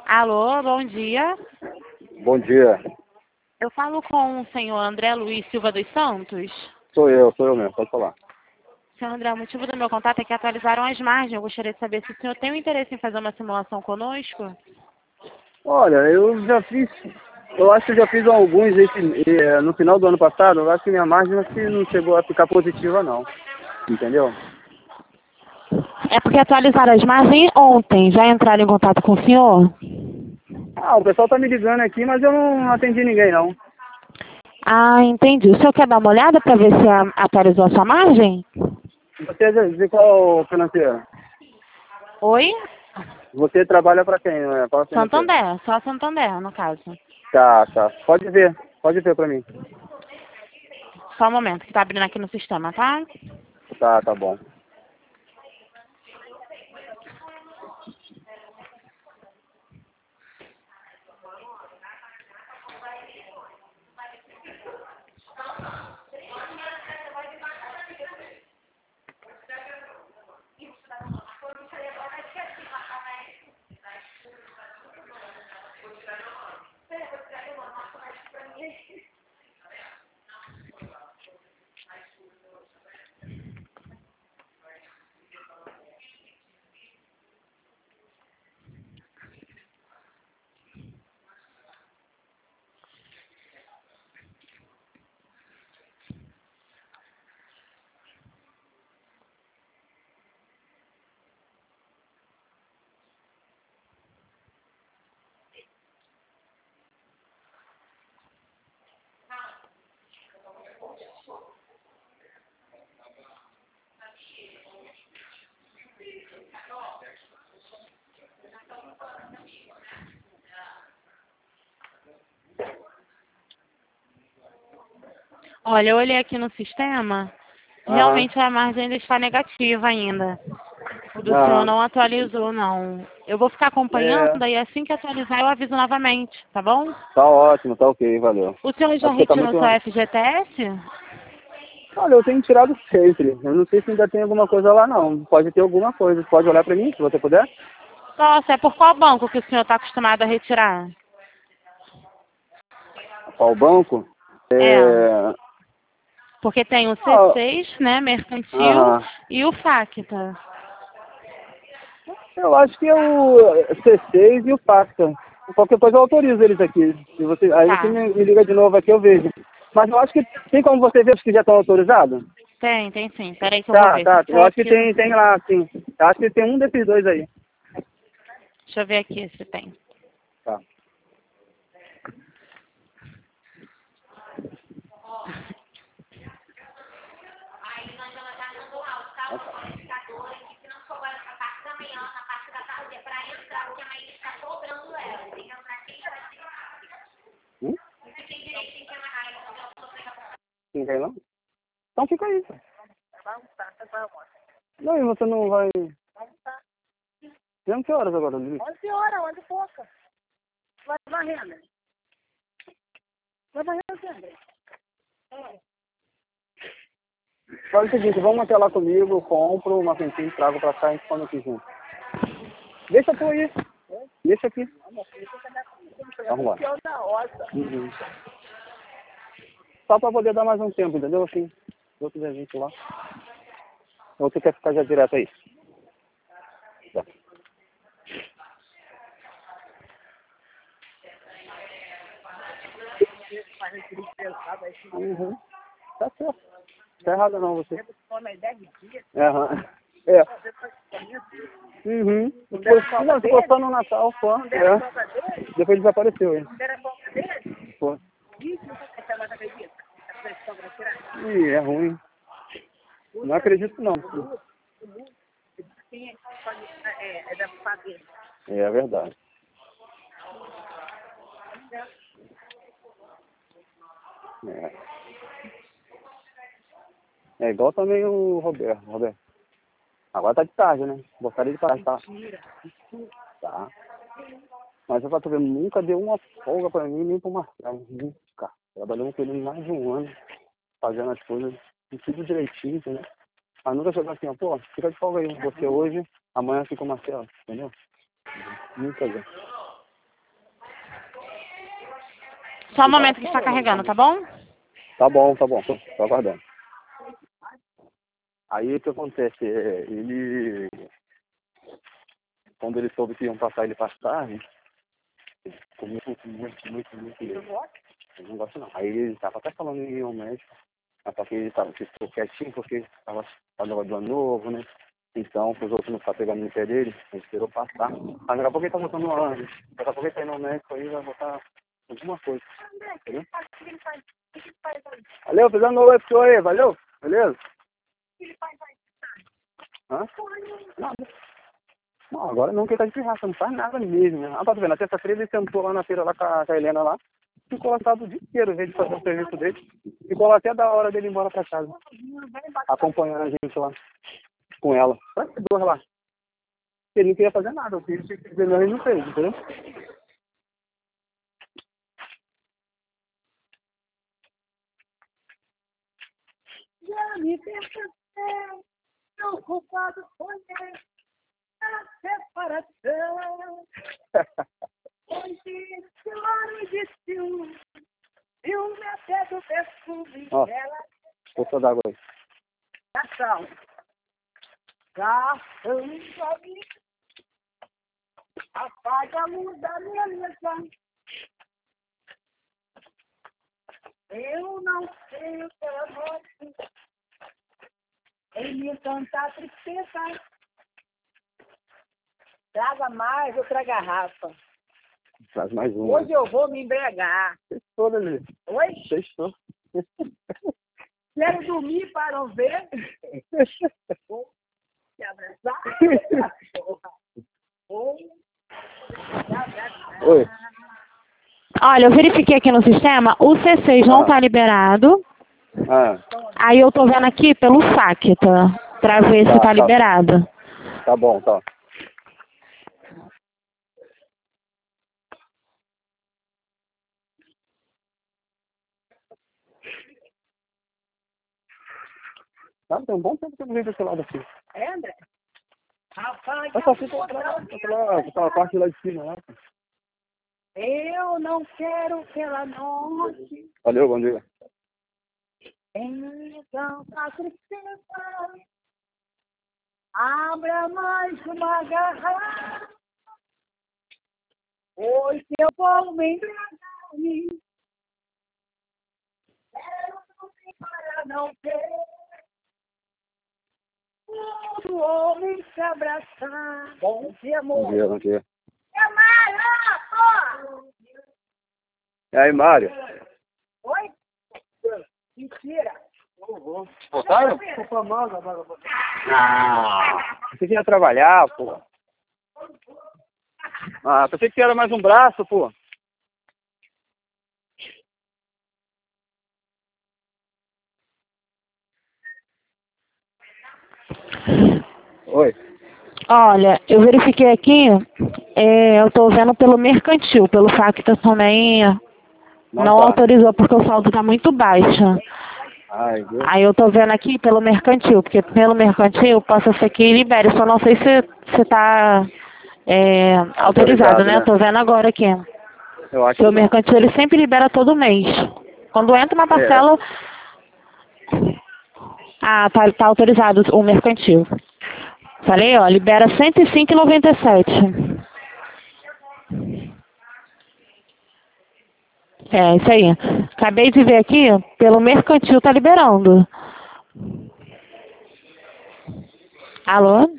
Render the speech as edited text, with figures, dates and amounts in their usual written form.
Alô, bom dia. Bom dia. Eu falo com o senhor André Luiz Silva dos Santos. Sou eu mesmo, pode falar. Senhor André, o motivo do meu contato é que atualizaram as margens. Eu gostaria de saber se o senhor tem um interesse em fazer uma simulação conosco. Olha, eu já fiz, eu acho que eu já fiz alguns no final do ano passado. Eu acho que minha margem acho que não chegou a ficar positiva não, entendeu? É porque atualizaram as margens ontem. Já entraram em contato com o senhor? O pessoal tá me ligando aqui, mas eu não atendi ninguém não. Ah, entendi. O senhor quer dar uma olhada para ver se atualizou a sua margem? Você é de qual financeira? Oi? Você trabalha para quem, né? Qual financeira? Santander, só Santander, no caso. Tá. Pode ver para mim. Só um momento, que tá abrindo aqui no sistema, tá? Tá bom. Olha, eu olhei aqui no sistema, realmente a margem ainda está negativa ainda. O do senhor não atualizou, não. Eu vou ficar acompanhando, e assim que atualizar eu aviso novamente, tá bom? Tá ótimo, tá ok, valeu. O senhor É já porque tá retirou muito... seu FGTS? Olha, eu tenho tirado sempre. Eu não sei se ainda tem alguma coisa lá não. Pode ter alguma coisa. Pode olhar para mim, se você puder? Nossa, é por qual banco que o senhor está acostumado a retirar? Qual banco? É, porque tem o C6, né, mercantil, Aham. e o FACTA. Eu acho que é o C6 e o Pacta. Qualquer coisa eu autorizo eles aqui. Aí você Tá, me liga de novo aqui, eu vejo. Mas eu acho que tem como você ver os que já estão autorizados? tem sim. Peraí que eu vou Tá. ver. Se Eu for acho que aqui, tem lá, sim. Eu acho que tem um desses dois aí. deixa eu ver aqui se tem. Tá. Hum? Não tem não? Então fica aí. Não, e você não vai... Tem que horas agora, Lili? 11 horas, 11 e pouca. Vai varrendo. Vai varrendo, André. Fala o seguinte, vamos até lá comigo, eu compro uma quentinha, trago pra cá e a gente come aqui junto. Deixa tu aí. Deixa aqui. Vamos lá. Uhum. Só pra poder dar mais um tempo, entendeu? Assim, eu quiser gente lá. Ou você quer ficar já direto aí? Tá. Uhum. Tá certo. Tá errado não, você. Aham. É. Uhum. Não, ficou só no Natal, só. É. Depois desapareceu aí. Pô. Ih, é ruim. Não acredito não. É verdade. É igual também o Roberto. Agora tá de tarde, né? Gostaria de parar, tá? Tá. Mas eu pra tu ver, nunca deu uma folga pra mim, nem pro Marcelo. Nunca. Trabalhamos com ele mais de um ano, fazendo as coisas tudo direitinho, entendeu? Mas nunca chegou assim, ó, pô, fica de folga aí. Você hoje, amanhã fica o Marcelo, entendeu? Nunca deu. Só um momento que está carregando, tá bom? Tá bom, tô aguardando. Aí o que acontece? Ele, quando ele soube que iam passar ele pra tarde, ele ficou muito. Eu não gosto não. Aí ele tava até falando em ir ao médico, mas só que ele ficou quietinho porque tava negócio do ano novo, né? Então, para os outros não ficar pegando no pé dele, ele esperou passar. Mas daqui a pouco ele tá voltando no ano. Daqui a pouco ele tá indo ao médico aí, vai botar alguma coisa. Entendeu? Valeu, fez ano novo aí pro senhor aí, valeu? Beleza? Hã? Nada. Não, agora não, que ele tá de pirraça, não faz nada mesmo, né? Ah, tá vendo, na terça-feira ele sentou lá na feira lá com a Helena lá, ficou lá o dia inteiro, em vez de fazer o serviço dele, ficou lá até da hora dele ir embora pra casa, acompanhando a gente lá, com ela. Só que dor lá. Ele não queria fazer nada, o filho tinha que fazer, ele não fez, entendeu? Já me percebi, não culpado foi a separação. Onde Silane disse me até do perfume dela. Poça d'água aí. Garçom. Garçom, apaga a luz da minha mesa. Eu não sei o que ela gosta. Em me encantar tristeza. Traga mais outra garrafa. Traz mais uma. Hoje eu vou me embriagar. Sextou, Lelê. Oi? Sextou. Quero dormir para não ver. Vou te abraçar. Vou te abraçar. Oi. Olha, eu verifiquei aqui no sistema, o C6 não tá liberado. Aí eu tô vendo aqui pelo FAQ, tá? Pra ver se tá liberado. Tá bom, tá. Sabe, tem um bom tempo que eu não vejo desse lado aqui. É, André? Rapaz, Eu só fico aquela parte lá de cima, né? eu não quero que ela note. Valeu, bom dia. Então, a tristeza. Abra mais uma garrafa. Hoje eu vou me embriagar. Quero dormir para não ter. Todo homem se abraçar. Bom dia, amor. Bom dia. É Mário, pô! E aí, Mário? Oi? Mentira. Voltaram? Você queria trabalhar, pô. Pensei que era mais um braço, pô. Oi. Olha, eu verifiquei aqui, eu tô vendo pelo mercantil, pelo FAQ também não autorizou porque o saldo tá muito baixo. Aí eu tô vendo aqui pelo mercantil, porque pelo mercantil possa ser que libere, só não sei se tá autorizado, né? Tô vendo agora aqui. Eu acho que o mercantil ele sempre libera todo mês. Quando entra uma parcela... tá autorizado o mercantil. Falei, ó, libera R$ 105,97. É, isso aí. Acabei de ver aqui, pelo mercantil tá liberando. Alô?